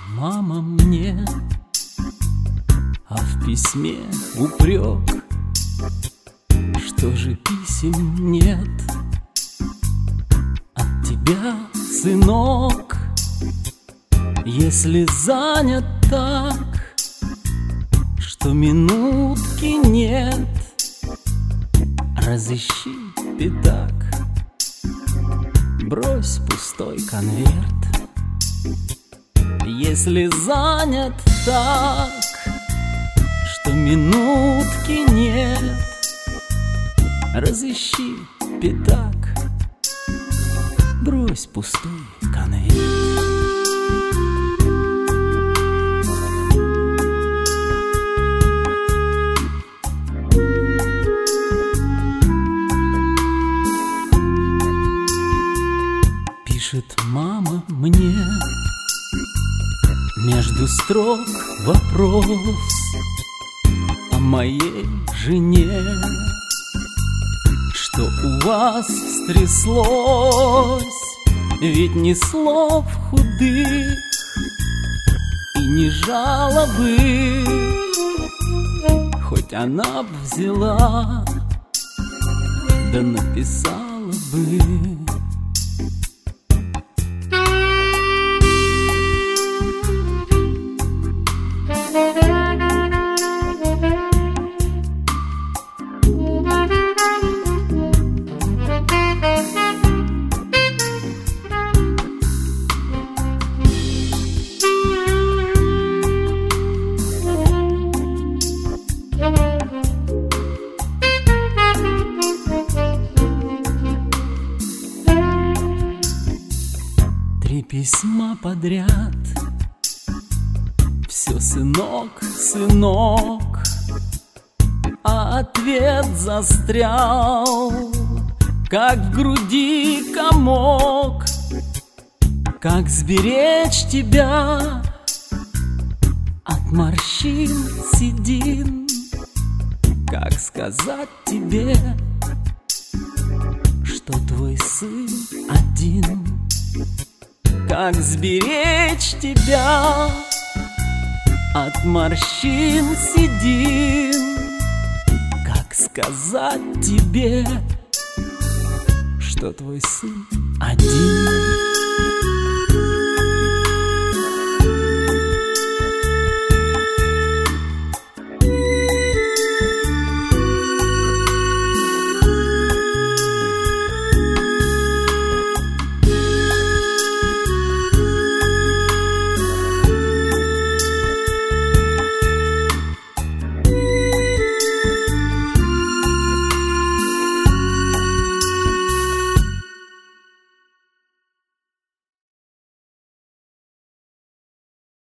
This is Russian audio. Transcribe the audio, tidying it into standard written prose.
мама мне, а в письме упрек. Что же писем нет от тебя, сынок? Если занят так, что минутки нет, разыщи пятак, брось пустой конверт. Если занят так, что минутки нет, разыщи пятак, брось пустой конверт. Пишет мама мне между строк вопрос о моей жене. Что у вас стряслось? Ведь ни слов худых и ни жалобы, хоть она б взяла, да написала бы. Три письма подряд, все сынок, сынок, а ответ застрял, как в груди комок. Как сберечь тебя от морщин, седин? Как сказать тебе, что твой сын один? Как сберечь тебя от морщин, седин? Как сказать тебе, что твой сын один?